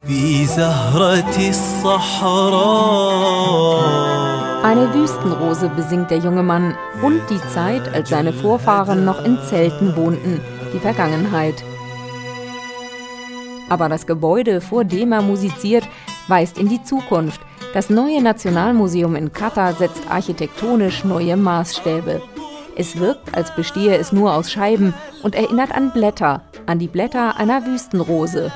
Eine Wüstenrose besingt der junge Mann und die Zeit, als seine Vorfahren noch in Zelten wohnten, die Vergangenheit. Aber das Gebäude, vor dem er musiziert, weist in die Zukunft. Das neue Nationalmuseum in Katar setzt architektonisch neue Maßstäbe. Es wirkt, als bestehe es nur aus Scheiben und erinnert an Blätter, an die Blätter einer Wüstenrose.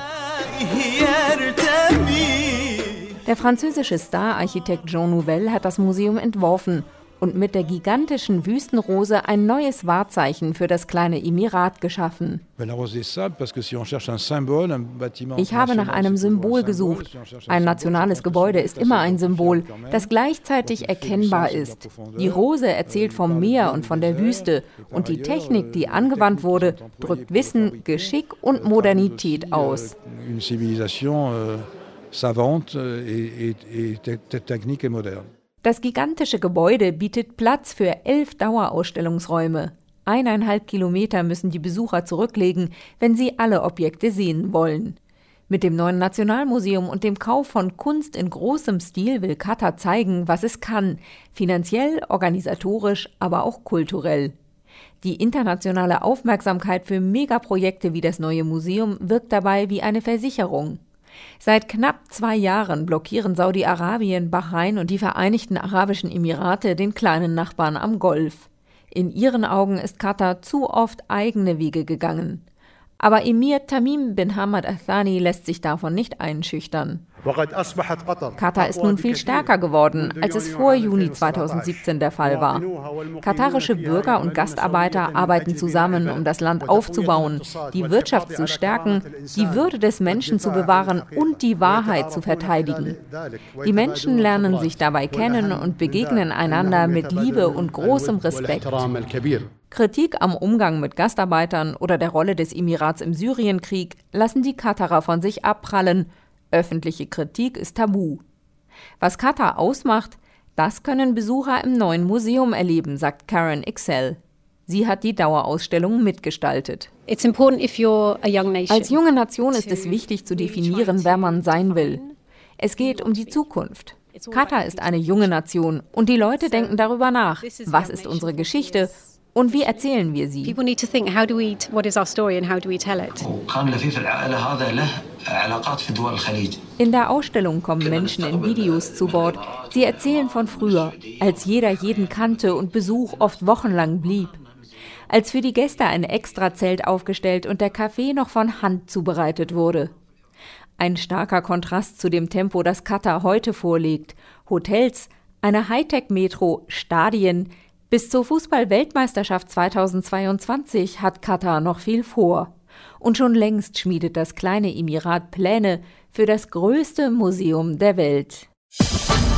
Der französische Star-Architekt Jean Nouvel hat das Museum entworfen und mit der gigantischen Wüstenrose ein neues Wahrzeichen für das kleine Emirat geschaffen. Ich habe nach einem Symbol gesucht. Ein nationales Gebäude ist immer ein Symbol, das gleichzeitig erkennbar ist. Die Rose erzählt vom Meer und von der Wüste und die Technik, die angewandt wurde, drückt Wissen, Geschick und Modernität aus. Das gigantische Gebäude bietet Platz für 11 Dauerausstellungsräume. 1,5 Kilometer müssen die Besucher zurücklegen, wenn sie alle Objekte sehen wollen. Mit dem neuen Nationalmuseum und dem Kauf von Kunst in großem Stil will Katar zeigen, was es kann, finanziell, organisatorisch, aber auch kulturell. Die internationale Aufmerksamkeit für Megaprojekte wie das neue Museum wirkt dabei wie eine Versicherung. Seit knapp 2 Jahren blockieren Saudi-Arabien, Bahrain und die Vereinigten Arabischen Emirate den kleinen Nachbarn am Golf. In ihren Augen ist Katar zu oft eigene Wege gegangen. Aber Emir Tamim bin Hamad Al Thani lässt sich davon nicht einschüchtern. Katar ist nun viel stärker geworden, als es vor Juni 2017 der Fall war. Katarische Bürger und Gastarbeiter arbeiten zusammen, um das Land aufzubauen, die Wirtschaft zu stärken, die Würde des Menschen zu bewahren und die Wahrheit zu verteidigen. Die Menschen lernen sich dabei kennen und begegnen einander mit Liebe und großem Respekt. Kritik am Umgang mit Gastarbeitern oder der Rolle des Emirats im Syrienkrieg lassen die Katarer von sich abprallen. Öffentliche Kritik ist tabu. Was Katar ausmacht, das können Besucher im neuen Museum erleben, sagt Karen Excel. Sie hat die Dauerausstellung mitgestaltet. Als junge Nation ist es wichtig zu definieren, wer man sein will. Es geht um die Zukunft. Katar ist eine junge Nation und die Leute denken darüber nach. Was ist unsere Geschichte? Und wie erzählen wir sie? In der Ausstellung kommen Menschen in Videos zu Wort. Sie erzählen von früher, als jeder jeden kannte und Besuch oft wochenlang blieb. Als für die Gäste ein Extrazelt aufgestellt und der Kaffee noch von Hand zubereitet wurde. Ein starker Kontrast zu dem Tempo, das Katar heute vorlegt. Hotels, eine Hightech-Metro, Stadien. Bis zur Fußball-Weltmeisterschaft 2022 hat Katar noch viel vor. Und schon längst schmiedet das kleine Emirat Pläne für das größte Museum der Welt.